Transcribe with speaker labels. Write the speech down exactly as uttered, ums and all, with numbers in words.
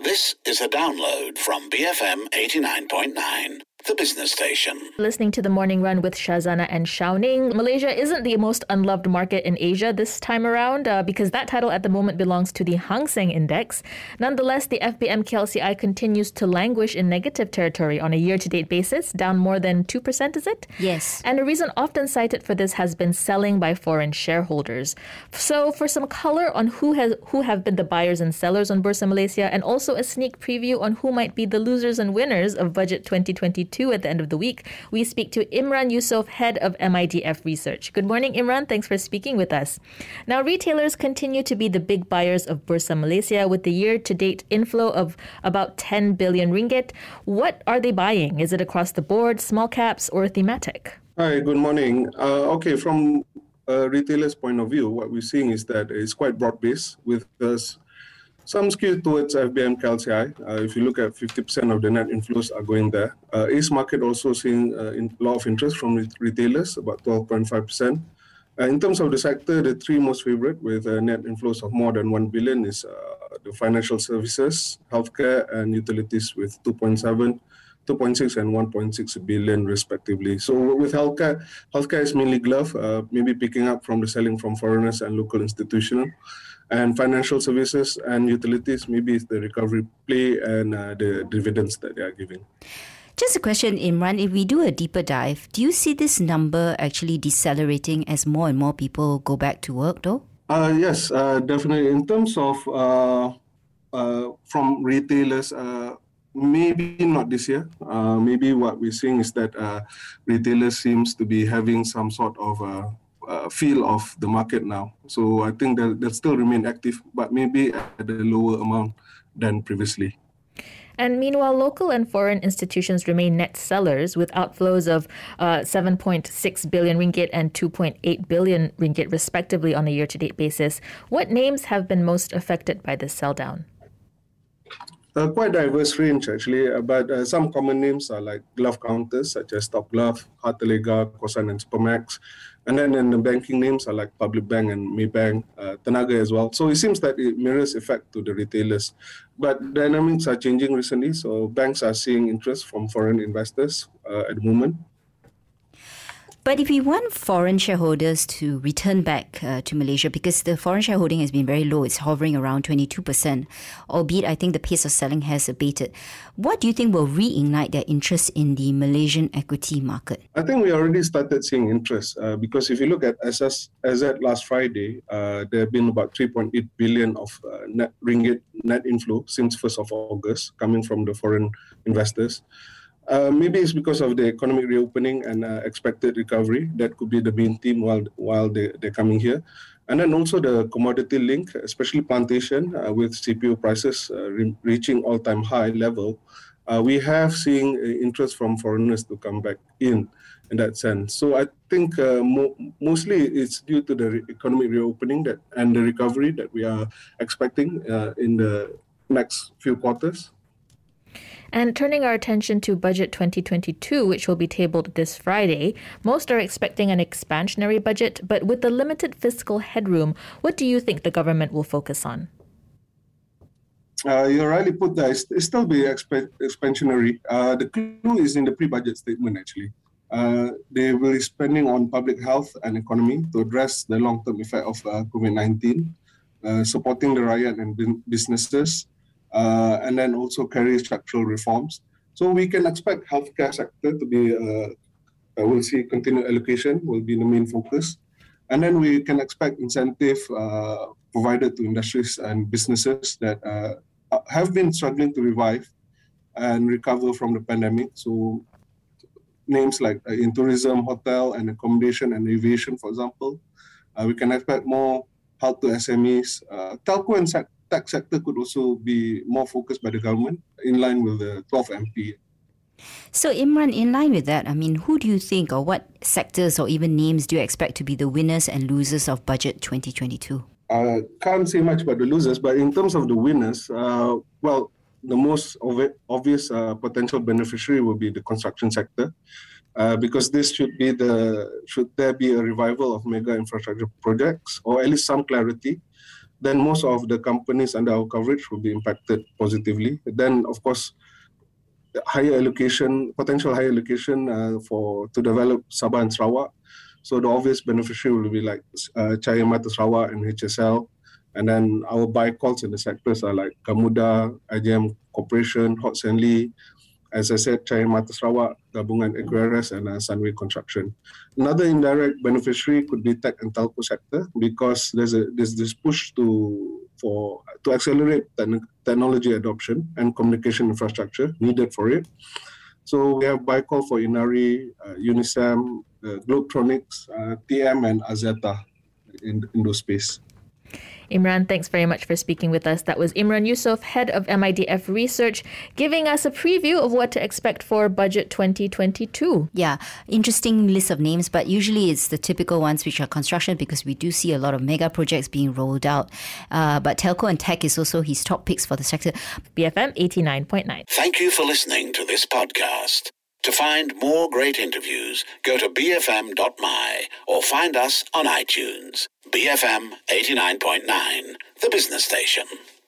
Speaker 1: This is a download from B F M eighty-nine point nine, the business station.
Speaker 2: Listening to The Morning Run with Shazana and Shao Ning. Malaysia isn't the most unloved market in Asia this time around uh, because that title at the moment belongs to the Hang Seng Index. Nonetheless, the F B M K L C I continues to languish in negative territory on a year-to-date basis, down more than two percent, is it?
Speaker 3: Yes.
Speaker 2: And a reason often cited for this has been selling by foreign shareholders. So for some color on who has who have been the buyers and sellers on Bursa Malaysia, and also a sneak preview on who might be the losers and winners of Budget twenty twenty-two at the end of the week, we speak to Imran Yusof, head of M I D F Research. Good morning, Imran. Thanks for speaking with us. Now, retailers continue to be the big buyers of Bursa Malaysia with the year-to-date inflow of about ten billion ringgit. What are they buying? Is it across the board, small caps, or thematic?
Speaker 4: Hi, good morning. Uh, okay, from a retailer's point of view, what we're seeing is that it's quite broad-based with us. Some skew towards F B M K L C I. Uh, if you look at fifty percent of the net inflows are going there. Uh, Ace Market also seeing a uh, lot of interest from re- retailers, about twelve point five percent. Uh, in terms of the sector, the three most favorite with uh, net inflows of more than one billion is uh, the financial services, healthcare, and utilities with two point seven, two point six, and one point six billion respectively. So with healthcare, healthcare is mainly glove, uh, maybe picking up from the selling from foreigners and local institutional. And financial services and utilities, maybe it's the recovery play and uh, the dividends that they are giving.
Speaker 3: Just a question, Imran, if we do a deeper dive, do you see this number actually decelerating as more and more people go back to work though?
Speaker 4: Uh, yes, uh, definitely. In terms of uh, uh, from retailers, uh, maybe not this year. Uh, maybe what we're seeing is that uh, retailers seems to be having some sort of uh, Uh, feel of the market now. So I think that they'll still remain active, but maybe at a lower amount than previously.
Speaker 2: And meanwhile, local and foreign institutions remain net sellers with outflows of uh, seven point six billion ringgit and two point eight billion ringgit respectively on a year-to-date basis. What names have been most affected by this sell-down?
Speaker 4: Uh, quite diverse range actually, uh, but uh, some common names are like glove counters such as Top Glove, Hartalega, Kosan and Supermax. And then in the banking names are like Public Bank and Maybank, uh, Tenaga as well. So it seems that it mirrors effect to the retailers. But dynamics are changing recently, so banks are seeing interest from foreign investors uh, at the moment.
Speaker 3: But if we want foreign shareholders to return back uh, to Malaysia, because the foreign shareholding has been very low, it's hovering around twenty-two percent, albeit I think the pace of selling has abated. What do you think will reignite their interest in the Malaysian equity market?
Speaker 4: I think we already started seeing interest uh, because if you look at S S, as at last Friday, uh, there have been about three point eight billion of uh, net ringgit net inflow since first of August coming from the foreign investors. Uh, maybe it's because of the economic reopening and uh, expected recovery. That could be the main theme while while they, they're coming here. And then also the commodity link, especially plantation, uh, with C P O prices uh, re- reaching all-time high level. Uh, we have seen uh, interest from foreigners to come back in, in that sense. So I think uh, mo- mostly it's due to the re- economic reopening that and the recovery that we are expecting uh, in the next few quarters.
Speaker 2: And turning our attention to Budget twenty twenty-two, which will be tabled this Friday, most are expecting an expansionary budget, but with the limited fiscal headroom, what do you think the government will focus on?
Speaker 4: Uh, you rightly put that. It's, it's still be exp- expansionary. Uh, the clue is in the pre-budget statement, actually. Uh, they will be spending on public health and economy to address the long-term effect of uh, COVID nineteen, uh, supporting the rakyat and businesses, Uh, and then also carry structural reforms. So we can expect healthcare sector to be, uh, uh, we'll see continued allocation will be the main focus. And then we can expect incentive uh, provided to industries and businesses that uh, have been struggling to revive and recover from the pandemic. So names like uh, in tourism, hotel and accommodation and aviation, for example. Uh, we can expect more help to S M Es. Uh, telco and sector tech sector could also be more focused by the government in line with the twelve M P.
Speaker 3: So Imran, in line with that, I mean, who do you think or what sectors or even names do you expect to be the winners and losers of Budget twenty twenty-two?
Speaker 4: I uh, can't say much about the losers, but in terms of the winners, uh, well, the most ob- obvious uh, potential beneficiary will be the construction sector. Uh, because this should be the, should there be a revival of mega infrastructure projects or at least some clarity then most of the companies under our coverage will be impacted positively. Then, of course, higher allocation, potential higher allocation uh, for to develop Sabah and Sarawak. So the obvious beneficiary will be like uh, Cahaya Mata Sarawak and H S L. And then our buy calls in the sectors are like Gamuda, I J M Corporation, Hot Stanley, as I said, Cahaya Mata Sarawak, Gabungan Agraris, and uh, Sunway Construction. Another indirect beneficiary could be tech and telco sector, because there's a there's this push to for to accelerate te- technology adoption and communication infrastructure needed for it. So we have buy call for Inari, uh, Unisam, uh, Globetronics, uh, T M, and Axiata in in those space.
Speaker 2: Imran, thanks very much for speaking with us. That was Imran Yusof, head of M I D F Research, giving us a preview of what to expect for Budget twenty twenty-two.
Speaker 3: Yeah, interesting list of names, but usually it's the typical ones which are construction, because we do see a lot of mega projects being rolled out. Uh, but telco and tech is also his top picks for the sector.
Speaker 2: B F M eighty-nine point nine.
Speaker 1: Thank you for listening to this podcast. To find more great interviews, go to b f m dot m y or find us on iTunes. B F M eighty-nine point nine, the business station.